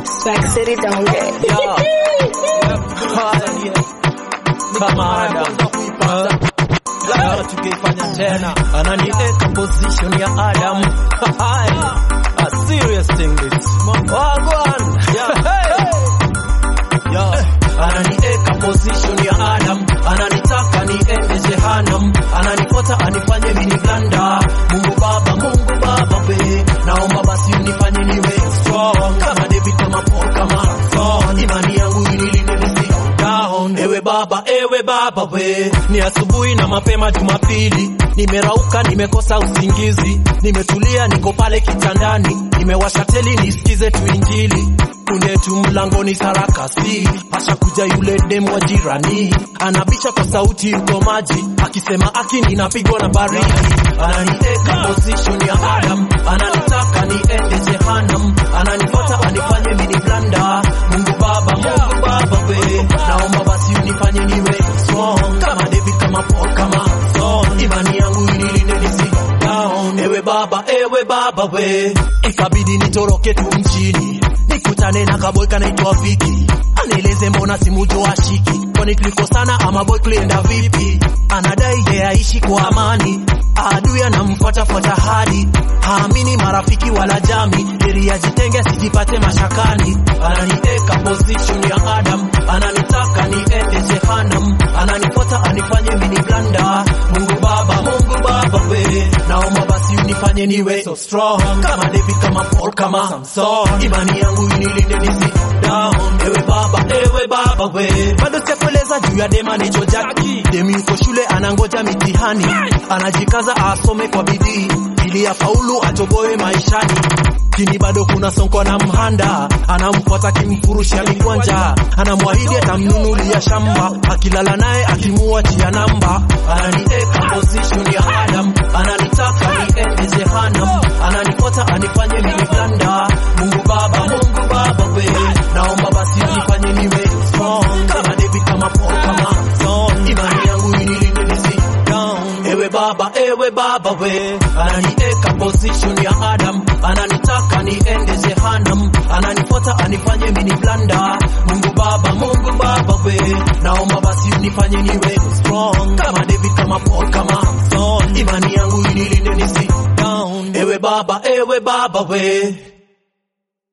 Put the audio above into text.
Swag City don't get. Yeah. Kama Adam tukifanya tena ananiweka position ya Adam. A serious thing this. Wagwan. Ananiweka position ya Adam, ananitaka niende Jehanamu, ananifuata anifanye mini blanda. Mungu Baba we, naomba basi unifanye niwe strong kama David, kama Paul, kama Saul. Imani yangu inilinde nisi down. Ewe Baba we, ni asubuhi na mapema Jumapili, nimerauka nimekosa usingizi, nimetulia niko pale kitandani, nimewasha teli nisikize tu injili. Kunde tu mlangoni sarakasi, pasha kuja yule demu wa jirani, anabisha kwa sauti uko maji, akisema aki ninapigwa na baridi. Ananiweka position ya Adam, ananitaka niende Jehanamu, ananifuata anifanye mini blanda. Mungu Baba we, naomba basi unifanye niwe strong kama David, kama Paul, kama Saul. Imani yangu inilinde nisi down. Ewe Baba we, ikabidi nitoroke tu mjini, nikutane na kaboy kanaitwa Viki, anieleze mbona simujo ashiki, kwani tulikosana ama boy klienda vipi. Anadai yeye aishi kwa amani, adui anamfuata hadi haamini marafiki wala jami, ili ajitenge sijipate mashakani. Ananiweka position ya Adam, ananitaka niende Jehanamu, ananifuata anifanye mini blanda. Mungu Baba we, naomba basi unifanye niwe so strong kama David, kama Paul, kama Samson. Imani yangu inilinde nisi down. Ewe Baba we, bado sikueleza juu ya dema ni Jojaki. Demi yuko shule anangoja mitihani, anajikaza asome kwa bidii ili afaulu atoboe maishani. Kini bado kuna sonko na mhanda, anamfuata kimfurushia mikwanja, anamwahidi atamnunulia shamba, akilala naye akimuachia namba. Ananiweka position ya Adam, ananitaka niende Jehanamu, ananifuata anifanye mini blanda. Mungu Baba we, naomba basi unifanye niwe strong kama David, kama Paul, kama Saul. Imani yangu inilinde nisi down. Ewe Baba we, ananiweka position ya Adam, ananitaka niende Jehanamu, ananifuata anifanye mini blanda. Mungu Baba we, naomba basi unifanye niwe strong kama David, kama Paul, kama Saul. Imani yangu inilinde nisi down. Ewe Baba we.